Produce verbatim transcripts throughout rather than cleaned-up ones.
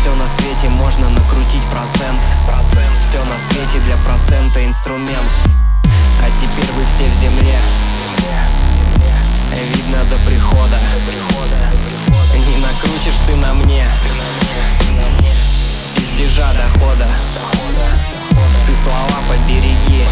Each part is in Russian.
Все на свете можно накрутить процент. Все на свете для процента инструмент. А теперь вы все в земле. Видно до прихода. Не накрутишь ты на мне с пиздежа дохода. Ты слова побереги.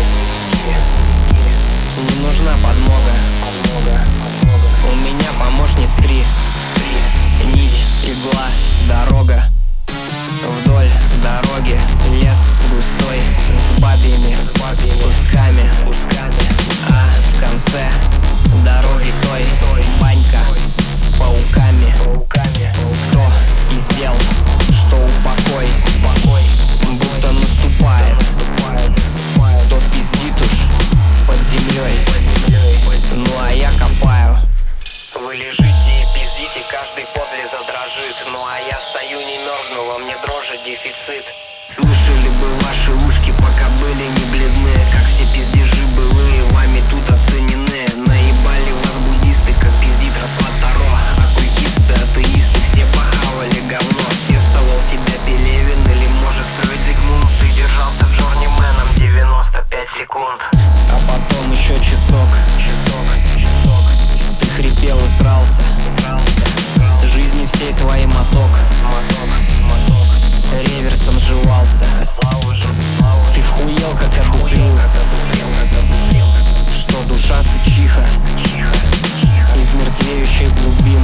Не нужна подмога. У меня помощниц три. Нить, игла, дорога. Вдоль дороги лес густой с бабьими кусками. А в конце дороги той банька с пауками. Кто пиздел, что упокой, будто наступает. Тот пиздит уж под землей, ну а я копаю. Вы лежите и пиздите, каждый подле задрожит. Ну а я стою, не мерзну, во мне дрожи дефицит. Слышали бы ваши ушки, пока были не бледны, как все пиздежи былые вами тут оценены. Наебали вас буддисты, как пиздит расклад Таро. Оккультисты, атеисты, все похавали говно. Пестовал тебя Пелевин или может Фройд Зигмунд. Ты держался Джорнименом девяносто пять секунд. А потом еще часок. Ты хрипел и срался. Жизни всей твоей моток. Реверсом сживался. Ты вхуел, как одухрил. Что душа сычиха из мертвеющих глубин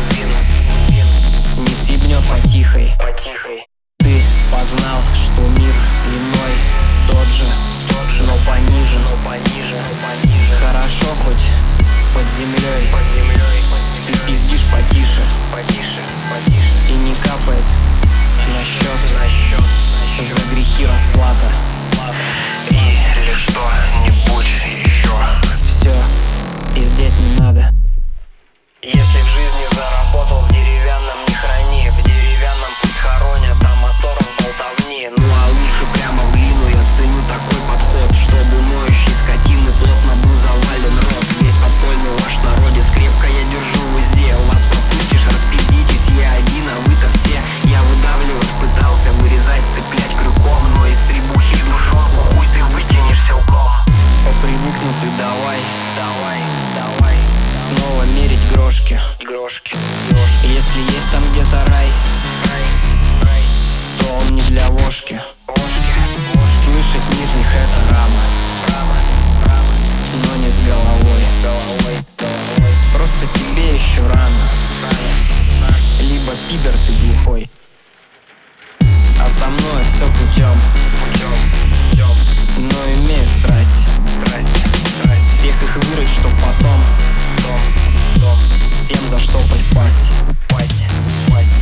не съебнет потихой. Ты познал, что мир иной тот же, но пониже. Хорошо хоть под землей. Ты пиздишь потише. И не капает на счет за грехи расплата. Или что-нибудь еще. Все, пиздеть не надо. Если в жизни заработал, в деревянном не храни. В деревянном пусть хоронят, а мотором болтовни. Ну а лучше прямо в глину, я ценю такой подход. Чтобы моющий скотины плотно был завален рот. Весь подпольный ваш народец крепко я держу в узде. Вас попустишь, распиздитесь, я один, а вы-то все. Я выдавливать пытался, вырезать, цеплять крюком. Но из требухи душонку хуй ты вытянешь силком. Попривыкнутый давай, давай, давай снова мерить грошки. Грошки, грошки. Если есть там где-то рай, рай, рай, то он не для вошки. Слышать нижних это рано, рано, рано, но не с головой. Головой, головой. Просто тебе еще рано, рано. Либо пидор ты глухой. А со мной все путем, путем, путем. Но имею страсть, страсть, страсть. Всех их вырыть, чтоб потом дом, дом. Всем заштопать пасть, пасть, пасть.